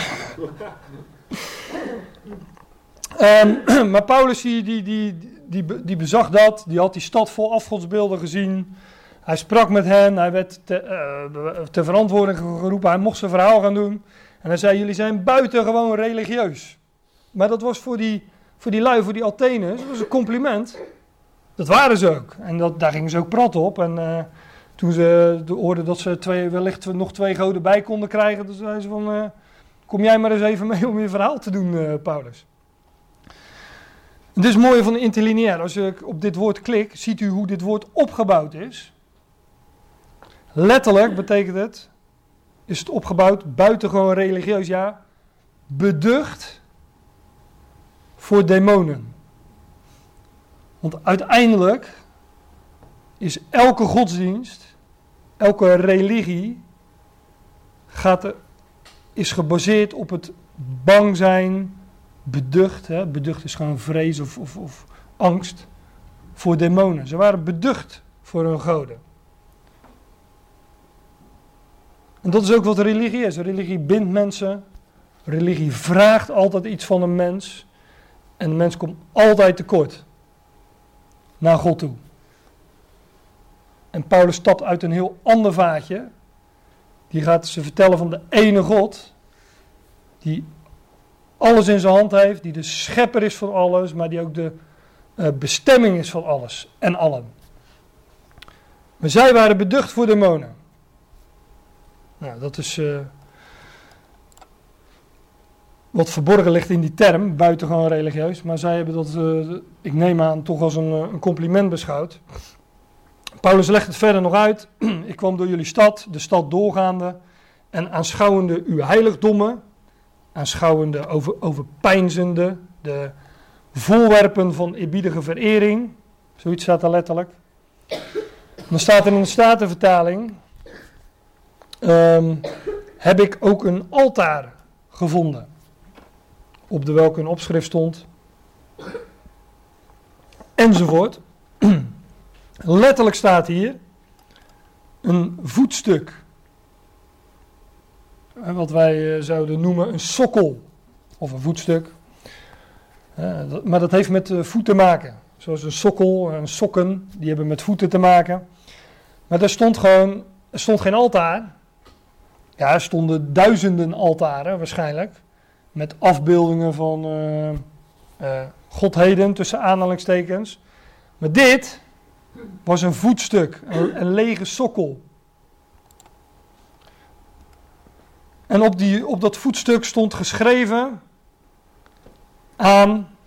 um, maar Paulus die, die, die, die, die bezag dat. Die had die stad vol afgodsbeelden gezien. Hij sprak met hen. Hij werd te, uh, ter verantwoording geroepen. Hij mocht zijn verhaal gaan doen. En hij zei, jullie zijn buitengewoon religieus. Maar dat was voor die... Voor die lui, voor die Atheners, dat was een compliment. Dat waren ze ook. En dat, daar gingen ze ook prat op. En uh, toen ze hoorden dat ze twee, wellicht nog twee goden bij konden krijgen, toen zeiden ze van, uh, kom jij maar eens even mee om je verhaal te doen, uh, Paulus. En dit is het mooie van de interlineair. Als je op dit woord klikt, ziet u hoe dit woord opgebouwd is. Letterlijk betekent het, is het opgebouwd, buitengewoon religieus, ja, beducht voor demonen. Want uiteindelijk is elke godsdienst, elke religie, gaat er, is gebaseerd op het bang zijn, beducht. Hè? Beducht is gewoon vrees of, of, of angst voor demonen. Ze waren beducht voor hun goden. En dat is ook wat religie is. Religie bindt mensen. Religie vraagt altijd iets van een mens. En de mens komt altijd tekort naar God toe. En Paulus stapt uit een heel ander vaatje. Die gaat ze vertellen van de ene God, die alles in zijn hand heeft, die de schepper is van alles, maar die ook de uh, bestemming is van alles en allen. Maar zij waren beducht voor demonen. Nou, dat is... Uh, wat verborgen ligt in die term, buitengewoon religieus. Maar zij hebben dat, uh, ik neem aan, toch als een, een compliment beschouwd. Paulus legt het verder nog uit. Ik kwam door jullie stad, de stad doorgaande. En aanschouwende uw heiligdommen. Aanschouwende, over, overpeinzende. De voorwerpen van eerbiedige verering. Zoiets staat er letterlijk. Dan staat er in de Statenvertaling. Um, heb ik ook een altaar gevonden. Op de welke een opschrift stond. Enzovoort. Letterlijk staat hier een voetstuk. Wat wij zouden noemen een sokkel. Of een voetstuk. Maar dat heeft met voet te maken. Zoals een sokkel, een sokken, die hebben met voeten te maken. Maar daar stond gewoon, er stond geen altaar. Ja, er stonden duizenden altaren waarschijnlijk. Met afbeeldingen van uh, uh, godheden tussen aanhalingstekens. Maar dit was een voetstuk, een, een lege sokkel. En op, die, op dat voetstuk stond geschreven aan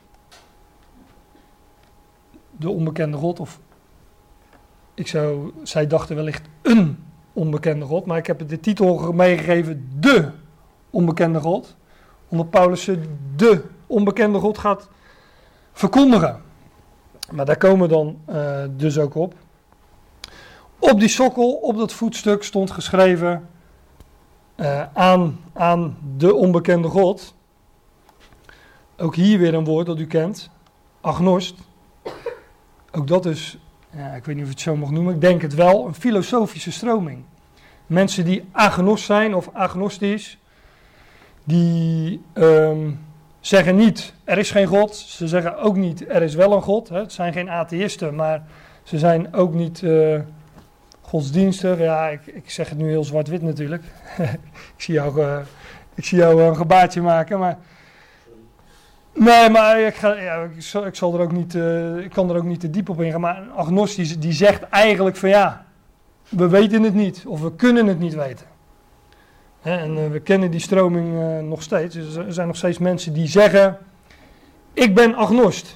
de onbekende God. Of ik zou, zij dachten wellicht een onbekende God, maar ik heb de titel meegegeven, de onbekende God. Omdat Paulus de onbekende God gaat verkondigen. Maar daar komen we dan uh, dus ook op. Op die sokkel, op dat voetstuk stond geschreven uh, aan, aan de onbekende God. Ook hier weer een woord dat u kent. Agnost. Ook dat is, ja, ik weet niet of ik het zo mag noemen, ik denk het wel, een filosofische stroming. Mensen die agnost zijn of agnostisch, die um, zeggen niet, er is geen God. Ze zeggen ook niet, er is wel een God. Hè. Het zijn geen atheïsten, maar ze zijn ook niet uh, godsdienstig. Ja, ik, ik zeg het nu heel zwart-wit natuurlijk. ik, zie jou, uh, ik zie jou een gebaartje maken, maar... Nee, maar ik, ga, ja, ik, zal, ik, zal er ook niet, uh, ik kan er ook niet te diep op ingaan. Maar een agnostisch die zegt eigenlijk van ja, we weten het niet. Of we kunnen het niet weten. Hè, en uh, we kennen die stroming uh, nog steeds. Dus er zijn nog steeds mensen die zeggen, ik ben agnost.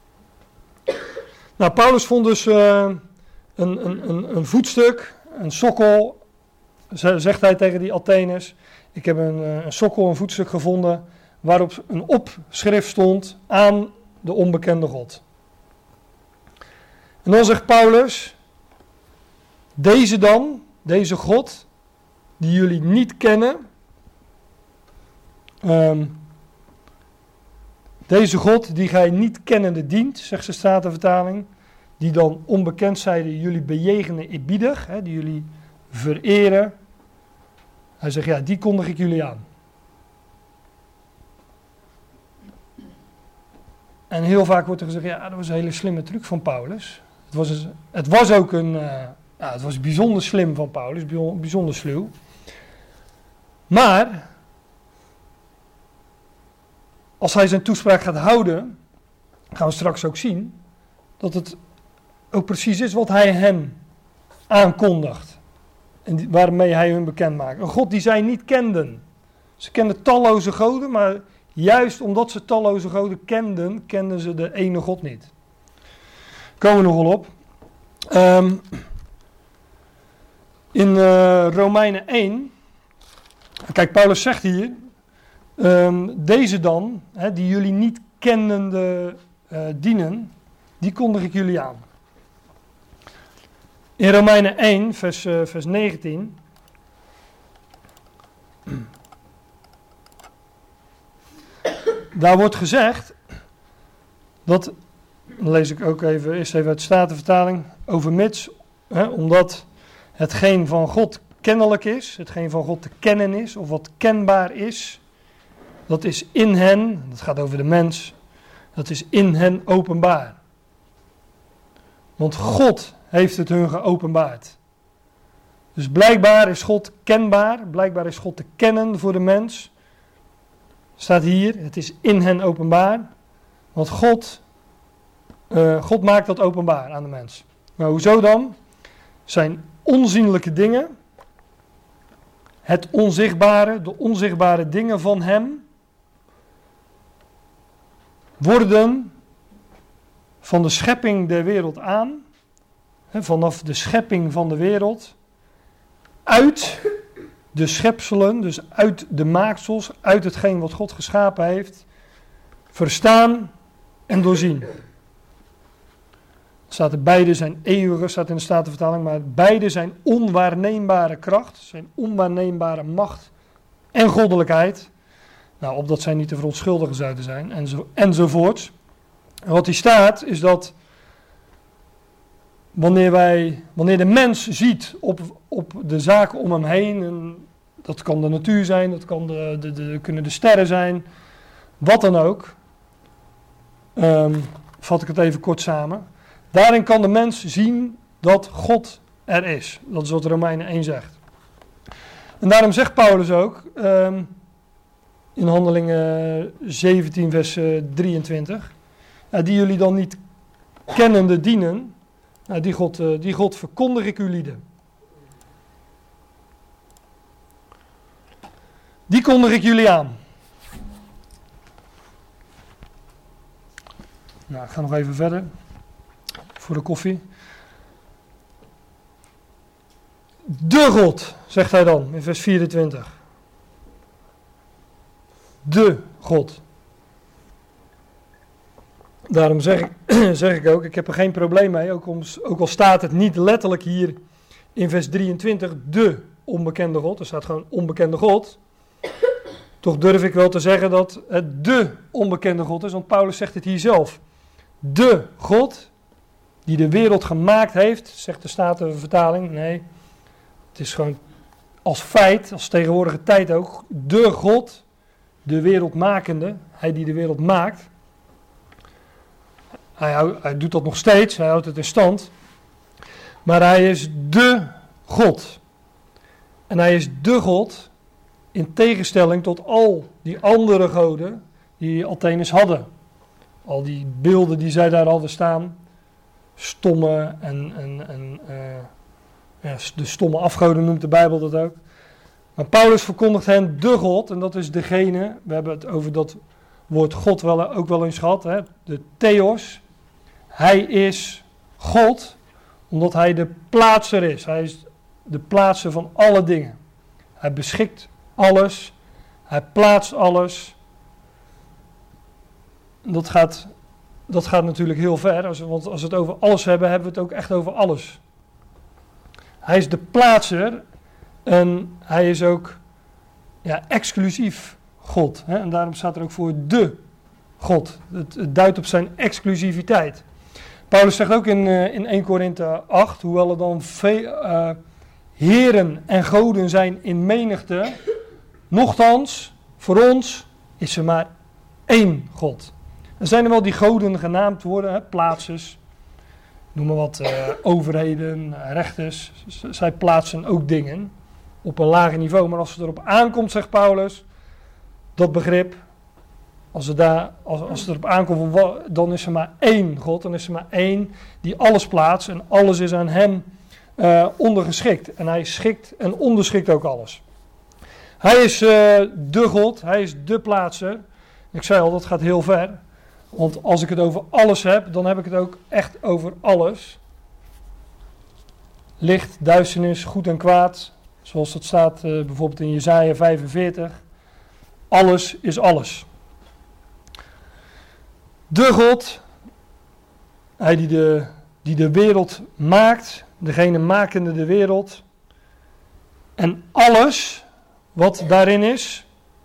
Nou, Paulus vond dus uh, een, een, een, een voetstuk, een sokkel, zegt hij tegen die Atheners. Ik heb een, een sokkel, een voetstuk gevonden, waarop een opschrift stond aan de onbekende God. En dan zegt Paulus, deze dan, deze God, die jullie niet kennen, um, deze God die gij niet kennende dient, zegt de Statenvertaling, die dan onbekend zijde jullie bejegenen eerbiedig, hè, die jullie vereren. Hij zegt, ja, die kondig ik jullie aan. En heel vaak wordt er gezegd, ja, dat was een hele slimme truc van Paulus. Het was, een, het was ook een, uh, ja, het was bijzonder slim van Paulus, bijzonder sluw. Maar, als hij zijn toespraak gaat houden, gaan we straks ook zien, dat het ook precies is wat hij hen aankondigt. En die, waarmee hij hun bekend maakt. Een God die zij niet kenden. Ze kenden talloze goden, maar juist omdat ze talloze goden kenden, kenden ze de ene God niet. Komen we nog wel op. Um, in uh, Romeinen één, kijk, Paulus zegt hier, um, deze dan, hè, die jullie niet kennende uh, dienen, die kondig ik jullie aan. In Romeinen één, vers, uh, vers negentien... Daar wordt gezegd, dat, dan lees ik ook even, eerst even uit de Statenvertaling, overmits, hè, omdat hetgeen van God kennelijk is, hetgeen van God te kennen is, of wat kenbaar is, dat is in hen, dat gaat over de mens, dat is in hen openbaar. Want God heeft het hun geopenbaard. Dus blijkbaar is God kenbaar, blijkbaar is God te kennen voor de mens. Staat hier, het is in hen openbaar. Want God, uh, God maakt dat openbaar aan de mens. Maar hoezo dan? Zijn onzienlijke dingen, het onzichtbare, de onzichtbare dingen van hem, worden van de schepping der wereld aan, hè, vanaf de schepping van de wereld, uit de schepselen, dus uit de maaksels, uit hetgeen wat God geschapen heeft, verstaan en doorzien. Staat er, beide zijn eeuwige, staat in de Statenvertaling, maar beide zijn onwaarneembare kracht, zijn onwaarneembare macht en goddelijkheid. Nou, opdat zij niet te verontschuldigen zouden zijn, enzo, enzovoorts. En wat hier staat, is dat wanneer, wij, wanneer de mens ziet op, op de zaken om hem heen, en dat kan de natuur zijn, dat kan de, de, de, kunnen de sterren zijn, wat dan ook, um, vat ik het even kort samen. Daarin kan de mens zien dat God er is. Dat is wat Romeinen één zegt. En daarom zegt Paulus ook, um, in Handelingen zeventien vers drieëntwintig, uh, die jullie dan niet kennende dienen, uh, die, God, uh, die God verkondig ik u lieden. Die kondig ik jullie aan. Nou, ik ga nog even verder. Voor de koffie. De God, zegt hij dan in vers vierentwintig. De God. Daarom zeg ik, zeg ik ook, ik heb er geen probleem mee, ook, om, ook al staat het niet letterlijk hier in vers drieëntwintig de onbekende God. Er staat gewoon onbekende God. Toch durf ik wel te zeggen dat het de onbekende God is, want Paulus zegt het hier zelf. De God die de wereld gemaakt heeft, zegt de Statenvertaling. Nee, het is gewoon als feit, als tegenwoordige tijd ook, de God, de wereldmakende, hij die de wereld maakt. Hij, houdt, hij doet dat nog steeds, hij houdt het in stand. Maar hij is de God. En hij is de God in tegenstelling tot al die andere goden die Atheners hadden. Al die beelden die zij daar hadden staan. Stomme en, en, en uh, ja, de stomme afgoden noemt de Bijbel dat ook. Maar Paulus verkondigt hen de God en dat is degene, we hebben het over dat woord God wel, ook wel eens gehad, hè, de Theos. Hij is God omdat hij de plaatser is. Hij is de plaatser van alle dingen. Hij beschikt alles. Hij plaatst alles. Dat gaat, dat gaat natuurlijk heel ver. Als, want als we het over alles hebben, hebben we het ook echt over alles. Hij is de plaatser. En hij is ook ja, exclusief God. Hè? En daarom staat er ook voor de God. Het, het duidt op zijn exclusiviteit. Paulus zegt ook in, uh, in eerste Korinthe acht, hoewel er dan veel uh, heren en goden zijn in menigte, nochtans, voor ons is er maar één God. Er zijn er wel die goden genaamd worden, hè, plaatsers, noem maar wat, uh, overheden, rechters. Z- zij plaatsen ook dingen op een lager niveau, maar als het erop aankomt, zegt Paulus, dat begrip, als het, daar, als, als het erop aankomt, dan is er maar één God, dan is er maar één die alles plaatst en alles is aan hem uh, ondergeschikt. En hij schikt en onderschikt ook alles. Hij is uh, de God, hij is de plaatser. Ik zei al, dat gaat heel ver. Want als ik het over alles heb, dan heb ik het ook echt over alles. Licht, duisternis, goed en kwaad. Zoals dat staat uh, bijvoorbeeld in Jesaja vijfenveertig. Alles is alles. De God, hij die de, die de wereld maakt, degene makende de wereld. En alles wat daarin is.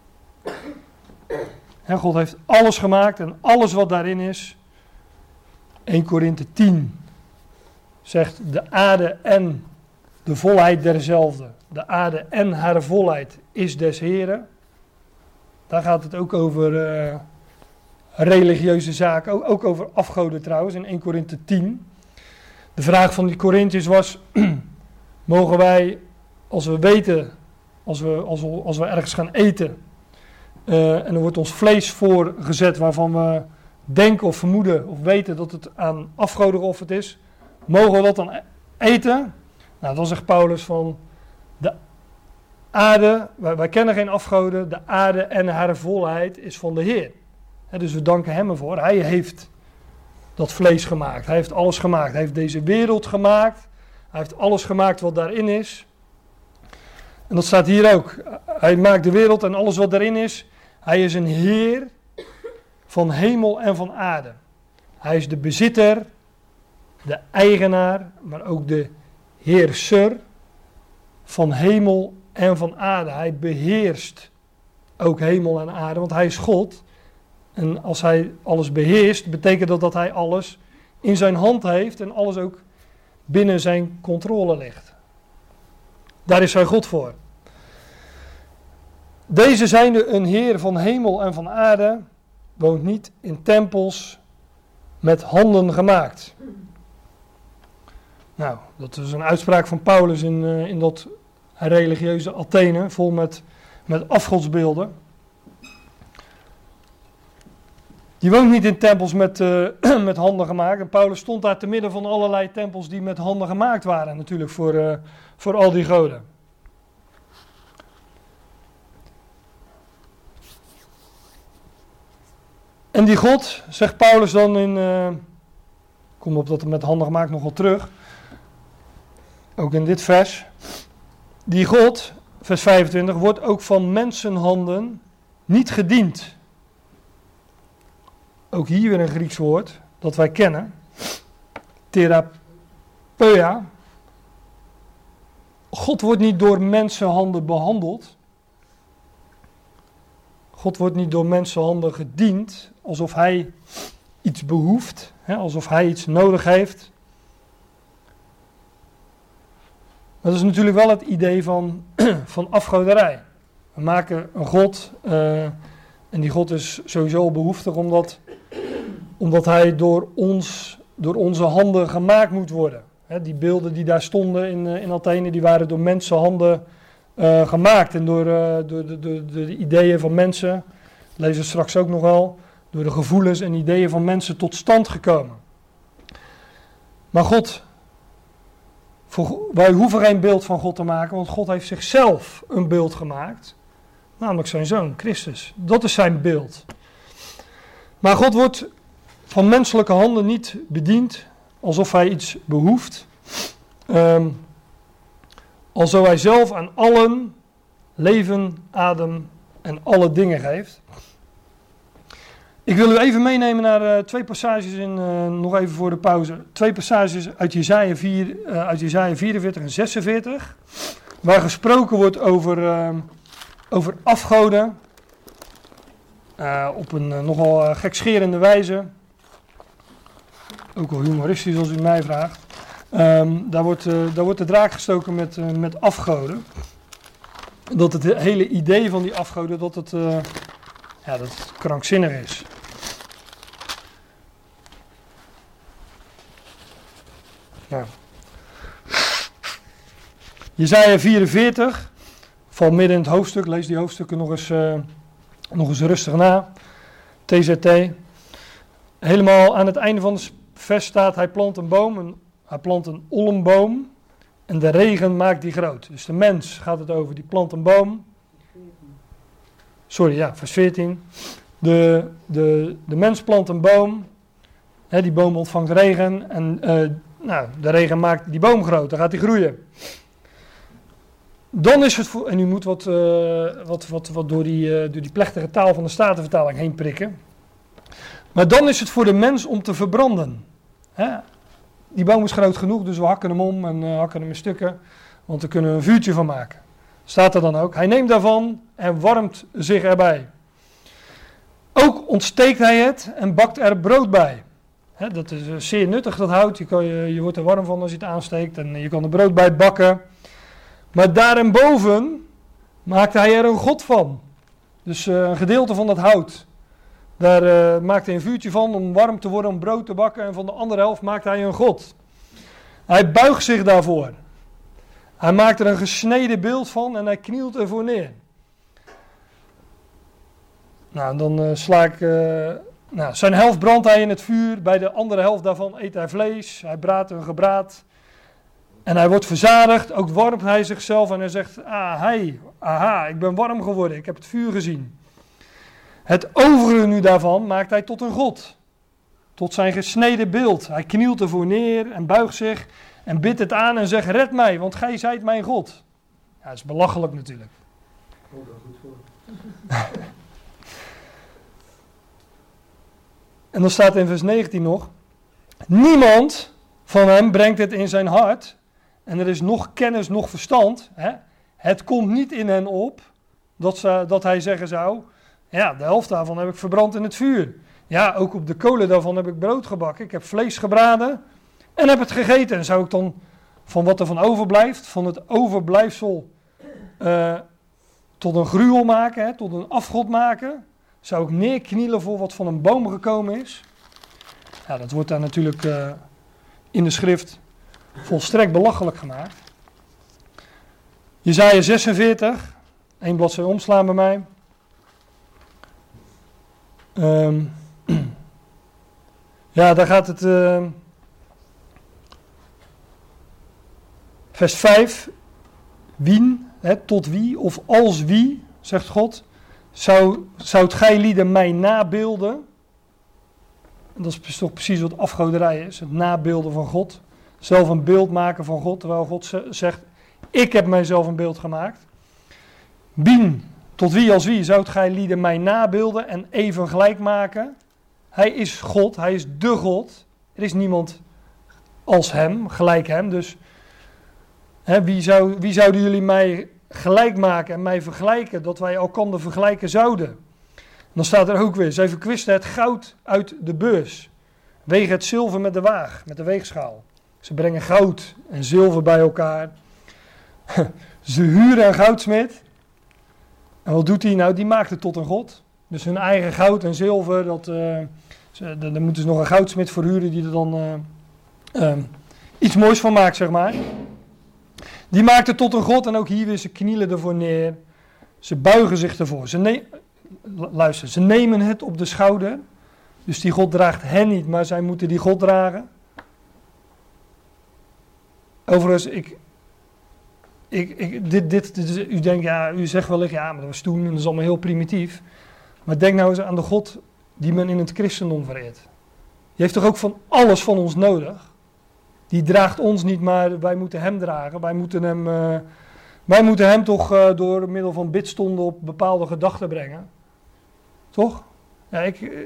He, God heeft alles gemaakt en alles wat daarin is. eerste Korinthe tien zegt de aarde en de volheid derzelfde. De aarde en haar volheid is des Heren. Daar gaat het ook over uh, religieuze zaken, ook, ook over afgoden trouwens, in eerste Korinthe tien. De vraag van die Korinthiërs was, mogen wij, als we weten, als we, als we, als we ergens gaan eten, uh, en er wordt ons vlees voorgezet waarvan we denken of vermoeden of weten dat het aan afgoden geofferd is, mogen we dat dan eten? Nou, dan zegt Paulus van, de aarde, wij, wij kennen geen afgoden, de aarde en haar volheid is van de Heer. He, dus we danken hem ervoor. Hij heeft dat vlees gemaakt. Hij heeft alles gemaakt. Hij heeft deze wereld gemaakt. Hij heeft alles gemaakt wat daarin is. En dat staat hier ook. Hij maakt de wereld en alles wat daarin is. Hij is een Heer van hemel en van aarde. Hij is de bezitter, de eigenaar, maar ook de heerser van hemel en van aarde. Hij beheerst ook hemel en aarde, want hij is God. En als hij alles beheerst, betekent dat dat hij alles in zijn hand heeft en alles ook binnen zijn controle ligt. Daar is hij God voor. Deze zijnde een Heer van hemel en van aarde, woont niet in tempels met handen gemaakt. Nou, dat is een uitspraak van Paulus in, uh, in dat religieuze Athene, vol met, met afgodsbeelden. Die woont niet in tempels met, uh, met handen gemaakt. En Paulus stond daar te midden van allerlei tempels die met handen gemaakt waren. Natuurlijk voor, uh, voor al die goden. En die God, zegt Paulus dan in... Uh, kom op dat met handen gemaakt nog wel terug. Ook in dit vers. Die God, vers vijfentwintig, wordt ook van mensenhanden niet gediend. Ook hier weer een Grieks woord dat wij kennen. Therapeia. God wordt niet door mensenhanden behandeld. God wordt niet door mensenhanden gediend, alsof hij iets behoeft, hè, alsof hij iets nodig heeft. Dat is natuurlijk wel het idee van, van afgoderij. We maken een God, uh, en die God is sowieso behoeftig, omdat, omdat hij door ons, door onze handen gemaakt moet worden. He, die beelden die daar stonden in, uh, in Athene, die waren door mensenhanden uh, gemaakt. En door, uh, door, de, door de ideeën van mensen, lezen we straks ook nog wel, door de gevoelens en ideeën van mensen tot stand gekomen. Maar God, voor, wij hoeven geen beeld van God te maken, want God heeft zichzelf een beeld gemaakt. Namelijk zijn zoon, Christus. Dat is zijn beeld. Maar God wordt van menselijke handen niet bediend, alsof hij iets behoeft. Um, alsof hij zelf aan allen leven, adem en alle dingen geeft. Ik wil u even meenemen naar uh, twee passages, in, uh, nog even voor de pauze. Twee passages uit Jesaja, vier, uh, uit Jesaja vierenveertig en zesenveertig. Waar gesproken wordt over, uh, over afgoden. Uh, op een uh, nogal uh, gekscherende wijze. Ook wel humoristisch als u mij vraagt. Um, daar, wordt, uh, daar wordt de draak gestoken met, uh, met afgoden. Dat het hele idee van die afgoden, dat het, uh, ja, dat het krankzinnig is. Ja. Jesaja vierenveertig, valt midden in het hoofdstuk, lees die hoofdstukken nog eens, uh, nog eens rustig na. T Z T. Helemaal aan het einde van het vers staat, hij plant een boom, een, hij plant een olmboom en de regen maakt die groot. Dus de mens gaat het over, die plant een boom. Sorry, ja, vers veertien. De, de, de mens plant een boom, hè, die boom ontvangt regen en uh, nou, de regen maakt die boom groot, dan gaat die groeien. Dan is het voor, en u moet wat, uh, wat, wat, wat door, die, uh, door die plechtige taal van de Statenvertaling heen prikken. Maar dan is het voor de mens om te verbranden. Hè? Die boom is groot genoeg, dus we hakken hem om en uh, hakken hem in stukken, want we kunnen een vuurtje van maken. Staat er dan ook. Hij neemt daarvan en warmt zich erbij. Ook ontsteekt hij het en bakt er brood bij. Hè, dat is uh, zeer nuttig, dat hout. Je, kan, je, je wordt er warm van als je het aansteekt en je kan er brood bij bakken. Maar daarboven maakt hij er een god van. Dus uh, een gedeelte van dat hout. Daar uh, maakt hij een vuurtje van om warm te worden, om brood te bakken. En van de andere helft maakt hij een god. Hij buigt zich daarvoor. Hij maakt er een gesneden beeld van en hij knielt ervoor neer. Nou, dan uh, sla ik... Uh, nou, zijn helft brandt hij in het vuur. Bij de andere helft daarvan eet hij vlees. Hij braadt een gebraad. En hij wordt verzadigd. Ook warmt hij zichzelf en hij zegt... Ah, hij, aha, ik ben warm geworden. Ik heb het vuur gezien. Het overige nu daarvan maakt hij tot een god. Tot zijn gesneden beeld. Hij knielt ervoor neer en buigt zich en bidt het aan en zegt, red mij, want gij zijt mijn God. Ja, dat is belachelijk natuurlijk. Oh, dat goed voor. En dan staat in vers negentien nog, niemand van hem brengt het in zijn hart en er is nog kennis, nog verstand. Hè? Het komt niet in hen op dat, ze, dat hij zeggen zou, ja, de helft daarvan heb ik verbrand in het vuur. Ja, ook op de kolen daarvan heb ik brood gebakken. Ik heb vlees gebraden en heb het gegeten. En zou ik dan van wat er van overblijft, van het overblijfsel uh, tot een gruwel maken, hè, tot een afgod maken? Zou ik neerknielen voor wat van een boom gekomen is? Ja, dat wordt daar natuurlijk uh, in de schrift volstrekt belachelijk gemaakt. Jesaja zesenveertig, één bladzijde omslaan bij mij. Um, ja, daar gaat het... Uh, vers vijf. Wien, hè, tot wie of als wie, zegt God, zou, zoudt gij lieden mij nabeelden? En dat is toch precies wat afgoderij is, het nabeelden van God. Zelf een beeld maken van God, terwijl God zegt, ik heb mijzelf een beeld gemaakt. Wien, tot wie als wie zoudt gij lieden mij nabeelden en even gelijk maken? Hij is God, hij is de God. Er is niemand als hem, gelijk hem. Dus Hè, wie, zou, wie zouden jullie mij gelijk maken en mij vergelijken, dat wij elkander vergelijken zouden? En dan staat er ook weer, zij verkwisten het goud uit de beurs, wegen het zilver met de waag, met de weegschaal. Ze brengen goud en zilver bij elkaar. Ze huren een goudsmid. En wat doet hij nou? Die maakt het tot een god. Dus hun eigen goud en zilver, dat, uh, ze, daar moeten ze nog een goudsmid voor huren die er dan uh, uh, iets moois van maakt, zeg maar. Die maakt het tot een god en ook hier weer, ze knielen ervoor neer. Ze buigen zich ervoor. Ze ne- Luister, ze nemen het op de schouder. Dus die god draagt hen niet, maar zij moeten die god dragen. Overigens, ik, ik, ik, dit, dit, dit is, u denkt, ja, u zegt wellicht, ja, maar dat was toen en dat is allemaal heel primitief. Maar denk nou eens aan de God die men in het christendom vereert. Die heeft toch ook van alles van ons nodig? Die draagt ons niet, maar wij moeten hem dragen. Wij moeten hem, uh, wij moeten hem toch uh, door middel van bidstonden op bepaalde gedachten brengen. Toch? Ja, ik... Uh,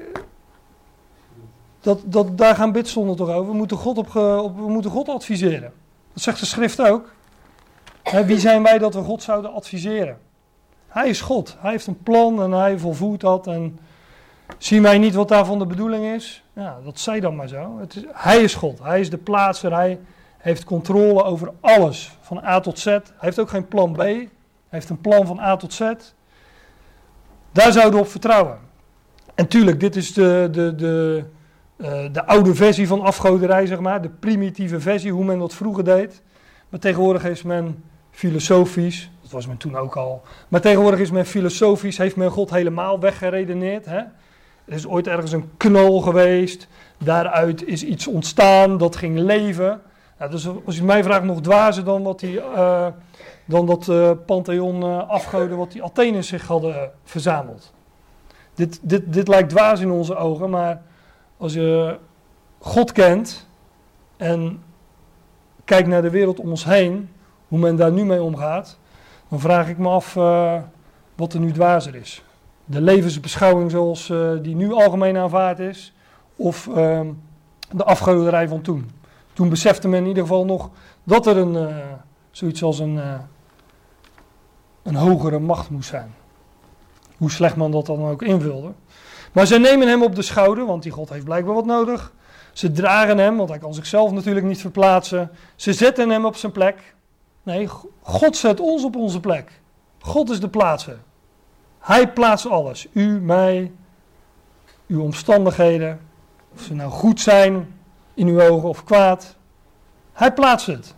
dat, dat, daar gaan bidstonden toch over. We moeten God, op, op, we moeten God adviseren. Dat zegt de schrift ook. He, wie zijn wij dat we God zouden adviseren? Hij is God. Hij heeft een plan en hij volvoert dat. En zien wij niet wat daarvan de bedoeling is? Ja, dat zij dan maar zo. Het is, hij is God. Hij is de plaatser. Hij heeft controle over alles. Van A tot Z. Hij heeft ook geen plan B. Hij heeft een plan van A tot Z. Daar zouden we op vertrouwen. En tuurlijk, dit is de, de, de, uh, de oude versie van afgoderij, zeg maar. De primitieve versie, hoe men dat vroeger deed. Maar tegenwoordig is men filosofisch, dat was men toen ook al. Maar tegenwoordig is men filosofisch, heeft men God helemaal weggeredeneerd. Hè? Er is ooit ergens een knal geweest, daaruit is iets ontstaan, dat ging leven. Nou, dus als je mij vraagt, nog dwazer dan, wat die, uh, dan dat uh, pantheon uh, afgoden wat die Atheners zich hadden uh, verzameld. Dit, dit, dit lijkt dwaas in onze ogen, maar als je God kent en kijkt naar de wereld om ons heen, hoe men daar nu mee omgaat, dan vraag ik me af uh, wat er nu dwazer is. De levensbeschouwing zoals uh, die nu algemeen aanvaard is, of uh, de afgoderij van toen. Toen besefte men in ieder geval nog dat er een, uh, zoiets als een, uh, een hogere macht moest zijn. Hoe slecht men dat dan ook invulde. Maar ze nemen hem op de schouder, want die God heeft blijkbaar wat nodig. Ze dragen hem, want hij kan zichzelf natuurlijk niet verplaatsen. Ze zetten hem op zijn plek. Nee, God zet ons op onze plek. God is de plaatser. Hij plaatst alles. U, mij, uw omstandigheden. Of ze nou goed zijn in uw ogen of kwaad. Hij plaatst het.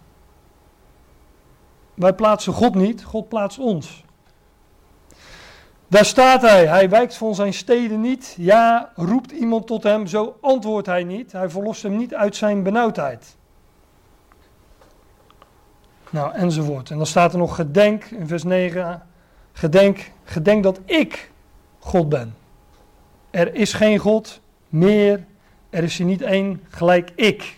Wij plaatsen God niet, God plaatst ons. Daar staat hij, hij wijkt van zijn steden niet. Ja, roept iemand tot hem, zo antwoordt hij niet. Hij verlost hem niet uit zijn benauwdheid. Nou, enzovoort. En dan staat er nog gedenk, in vers negen. Gedenk, gedenk dat ik God ben. Er is geen God meer, er is er niet één gelijk ik.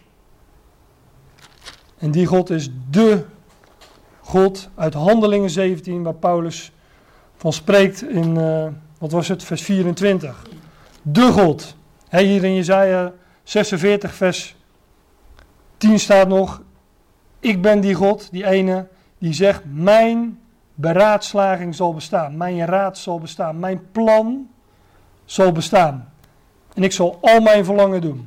En die God is de God uit Handelingen zeventien, waar Paulus van spreekt in, uh, wat was het, vers vierentwintig. De God. He, hier in Jesaja zesenveertig, vers tien staat nog, ik ben die God, die ene, die zegt, mijn beraadslaging zal bestaan, mijn raad zal bestaan, mijn plan zal bestaan. En ik zal al mijn verlangen doen.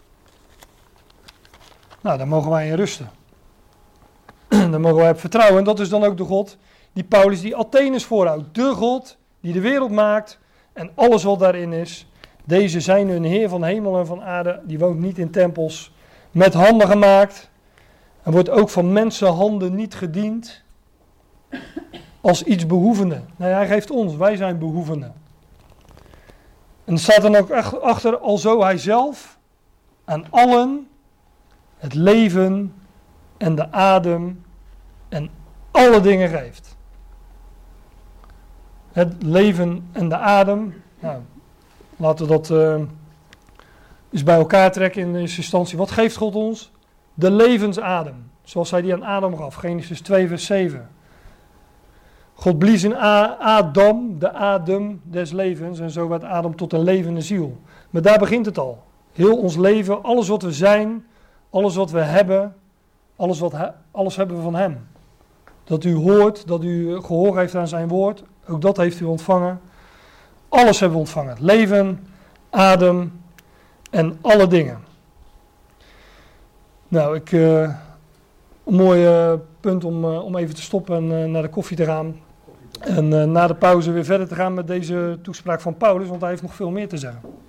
Nou, daar mogen wij in rusten. Daar mogen wij op vertrouwen. En dat is dan ook de God die Paulus die Atheners voorhoudt. De God die de wereld maakt en alles wat daarin is. Deze zijn een Heer van hemel en van aarde. Die woont niet in tempels met handen gemaakt. En wordt ook van mensenhanden niet gediend als iets behoevende. Nee, hij geeft ons, wij zijn behoevenden. En er staat dan ook achter, alzo hij zelf aan allen het leven en de adem en alle dingen geeft. Het leven en de adem, nou, laten we dat uh, eens bij elkaar trekken in eerste instantie. Wat geeft God ons? De levensadem, zoals hij die aan Adam gaf, Genesis twee vers zeven. God blies in Adam, de adem des levens, en zo werd Adam tot een levende ziel. Maar daar begint het al. Heel ons leven, alles wat we zijn, alles wat we hebben, alles, wat he, alles hebben we van hem. dat u hoort, dat u gehoor heeft aan zijn woord. Ook dat heeft u ontvangen. Alles hebben we ontvangen. Leven, adem en alle dingen. Nou, ik, uh, een mooi uh, punt om, uh, om even te stoppen en uh, naar de koffie te gaan. En uh, na de pauze weer verder te gaan met deze toespraak van Paulus, want hij heeft nog veel meer te zeggen.